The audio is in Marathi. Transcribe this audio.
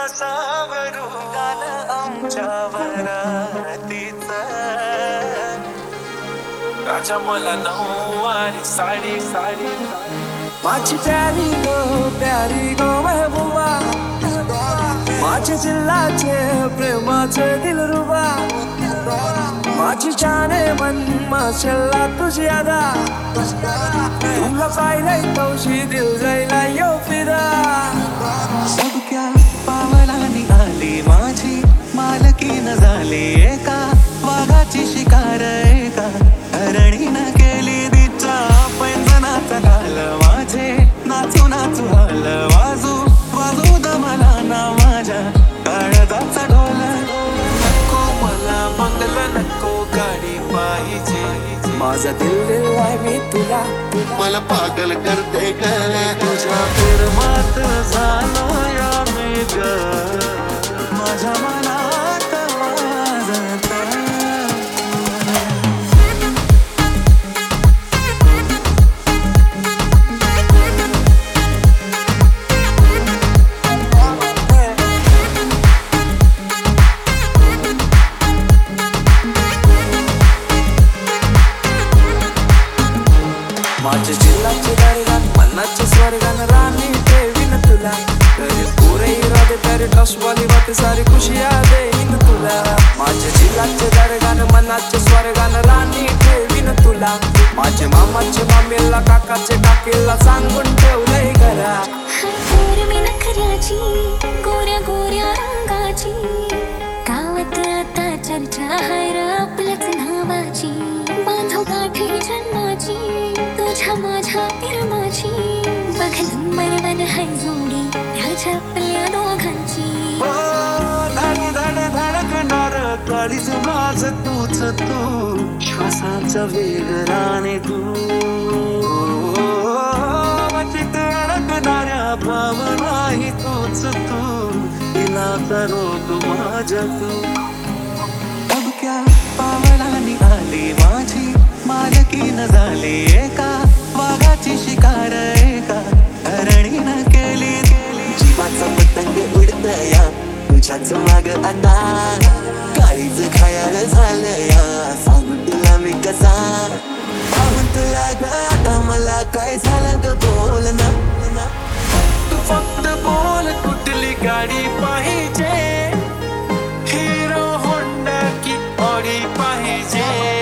सावरू गाणं आमच्या वरातीचं राजा मला नऊवारी साडी साडी माझी प्यारी गो महबूबा माझे जिल्हाचे प्रेमाचे दिलरुबा माझी जाने मन माशल्ला तुझी अदा तुला पाहिलंय तवशी दिल जायला यो फिदा सब क्या पावलानी आली माझी मालकीन झाली एका वाघाची शिकार एका हरणीनं केली दिचा पैंजनाचा घाल माझे नाचू नाचू हाल वाजू वाजू दमला ना माझ्या काळजाचा ढोल नको मला बंगला नको गाडी पाहिजे माझा दिल आहे मी तुला मला पागल करते ग तुझ्या प्रेमात झालो या मी ग माझ्या मनात वाजत माझ्या जिल्हाचे दर्गान मनाचे स्वर्गान राणी ठेवीन तुला तेरे पूरे इरादे तेरे टच वाली बातें सारी खुशियां देईन तुला माझ्या जिल्हाचे दर्गान मनाचे स्वर्गान राणी ठेवीन तुला माझे मामाचे मामीला काकाचे काकीला सांगून ठेवलंय घरा मी नखऱ्याची गोऱ्या गोऱ्या रंगाची गावात आता चर्चा हाय र आपल्याच नावाची बांधव गाठी जन्माची तुझ्या माझ्या प्रेमाची बघ नंबर वन हाय जोडी त्याच्या आपल्या दोघांची धड धड धडकणार काळीज माझं तूच तू श्वासाचा वेगराने तू वाचित अडकणाऱ्या भावनाही तूच तू तिला करो तू माझ्या तू अब क्या पावलानी आली माझी मालकीन झाली एका वाघाची शिकार एका हरणीनं केली जीवाचा पतंग उडतया तुझ्याच माग आता काळीज खायाला झालं या सांगू तुला मी कसा पाहून तुला ग आता मला काय झालं ग बोल ना तू फक्त बोल कुठली गाडी पाहिजे हिरो होंडा की ऑडी पाहिजे